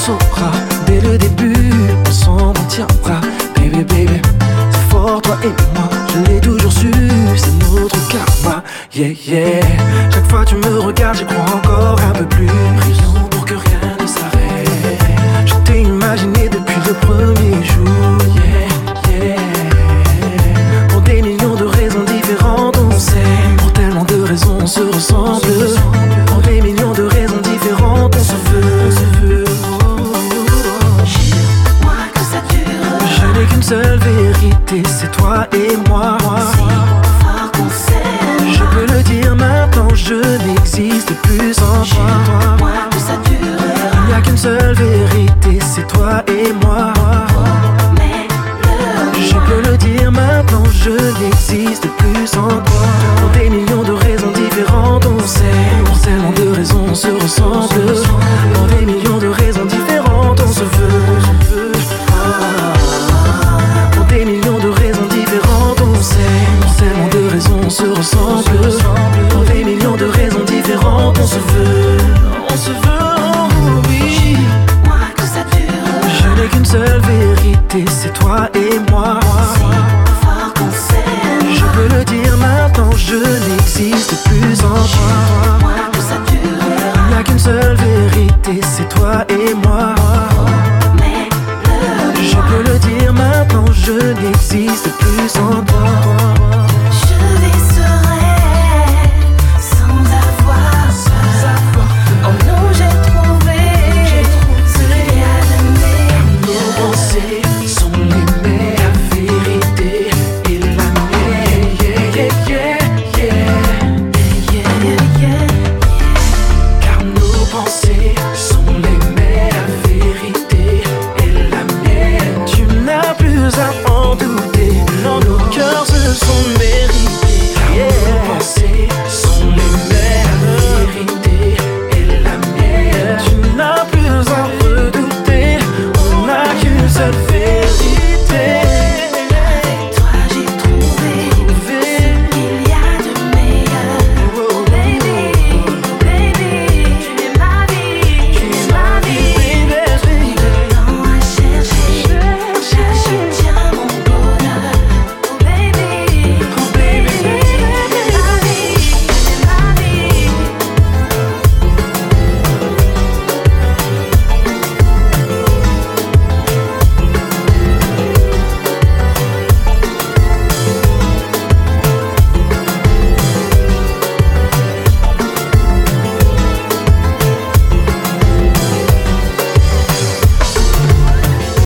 saura, dès le début, on s'en tiendra. Baby, baby, c'est fort toi et moi, je l'ai toujours su, c'est notre karma. Yeah, yeah, chaque fois tu me regardes, j'y crois encore un peu plus. Prions pour que rien ne s'arrête. Je t'ai imaginé depuis le premier jour. Yeah, yeah. Pour des millions de raisons différentes, on s'aime. Pour tellement de raisons, on se ressemble. Pour des millions de raisons différentes, on se veut. Jure-moi que ça dure. Je n'ai qu'une seule vérité, c'est toi et moi. Si fort qu'on s'aime. Je peux le dire maintenant, je n'existe plus sans toi. Jure-moi que ça dure. Il n'y a qu'une seule vérité, c'est toi et moi. Je peux le dire maintenant, je n'existe plus sans toi. Pour des millions de raisons différentes, on s'aime. Pour tellement de raisons, on se ressemble. Pour des